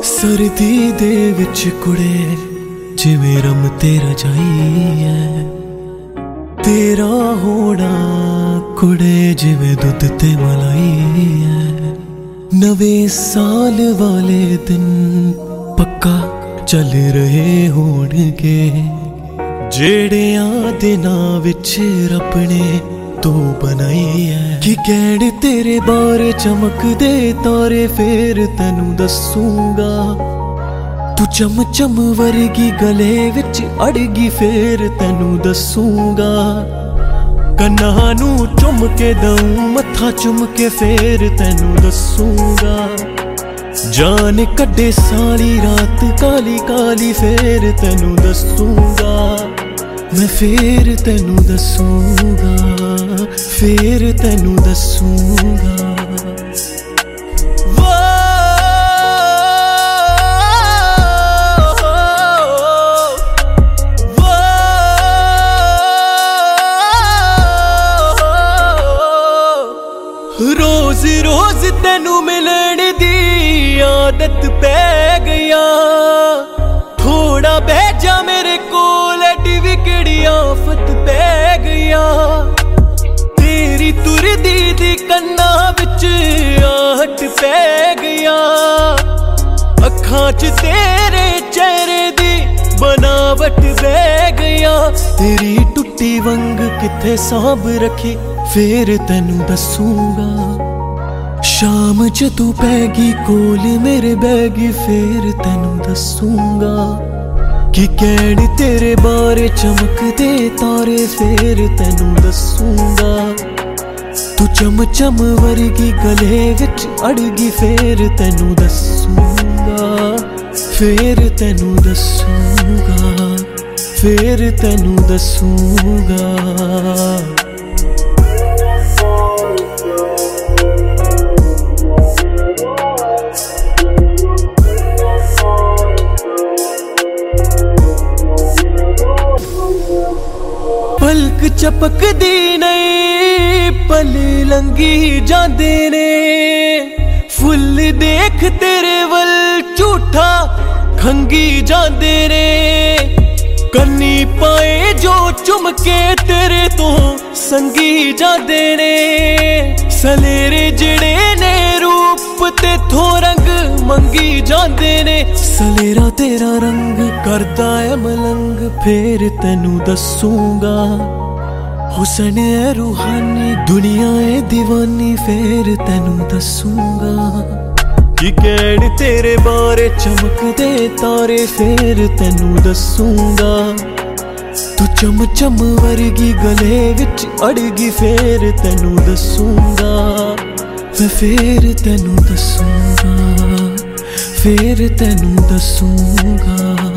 ਸਰਦੀ ਦੇ ਵਿੱਚ ਕੁੜੇ ਜਿਵੇਂ ਰਮ ਤੇਰਾ ਜਾਈ ਹੈ, ਤੇਰਾ ਹੋਣਾ ਕੁੜੇ ਜਿਵੇਂ ਦੁੱਧ ਤੇ ਮਲਾਈ ਹੈ। ਨਵੇਂ ਸਾਲ ਵਾਲੇ ਦਿਨ ਪੱਕਾ ਚੱਲ ਰਹੇ ਹੋਣਗੇ, ਜਿਹੜਿਆਂ ਦਿਨਾਂ ਵਿੱਚ ਰੱਬ ਨੇ ਤੂੰ ਬਣਾਈ ਹੈ। ਕੀ ਕਹਿਣ ਤੇਰੇ ਬਾਰੇ ਚਮਕਦੇ ਤਾਰੇ ਫੇਰ ਤੈਨੂੰ ਦੱਸੂਗਾ, ਤੂੰ ਚਮ ਚਮ ਵਰਗੀ ਗਲੇ ਵਿੱਚ ਅੜਗੀ ਫੇਰ ਤੈਨੂੰ ਦੱਸੂਗਾ। ਕੰਨਾਂ ਨੂੰ ਚੁੰਮ ਕੇ ਦਊਂ ਮੱਥਾ ਚੁੰਮ ਕੇ ਫੇਰ ਤੈਨੂੰ ਦੱਸੂਗਾ। ਜਾਨ ਕੱਢੇ ਸਾਰੀ ਰਾਤ ਕਾਲੀ ਕਾਲੀ ਫੇਰ ਤੈਨੂੰ ਦੱਸੂਗਾ। मैं फिर तेनू दसूंगा, फिर तेनू दसूंगा। रोज रोज तेनू मिलण दी आदत पै गई, थोड़ा बह जा मेरे कोल विगड़ी आफत पै गया। तेरी तुरदी दी कन्ना विच आहट पै गया, अखां च तेरे चेहरे दी बनावट बह गया। तेरी टुट्टी वंग किथे सांभ रखी फिर तैनू दसूंगा। शाम जदों पैगी कोल मेरे बैगी फिर तैनू दसूंगा। कि कहण तेरे बारे चमकदे तारे फिर तैनू दसूंगा। तू चम चम वर्गी गले विच अड़गी फिर तैनू दसूंगा। फिर तैनू दसूंगा, फिर तैनू दसूंगा। पलक चपकदी नहीं पल लंघी जांदे ने, फुल देख तेरे वल झूठा खंगी जांदे ने। कन्नी पाए जो चुमके तेरे तो संगी जांदे ने, सलेरे जिड़े ने रूप ते थो रंग मंगी जांदे ने। सलेरा तेरा रंग करदा है मलंग फिर तैनू दसूंगा। हुसन है रूहानी दुनिया है दीवानी फिर तैनू दसूंगा। कि कहण तेरे बारे चमकदे तारे फिर तैनू दसूंगा। तू चम चम वर्गी गले विच अड़गी फिर तैनू दसूंगा। मैं फिर तैनू दसूंगा, फिर तैनू दसूंगा।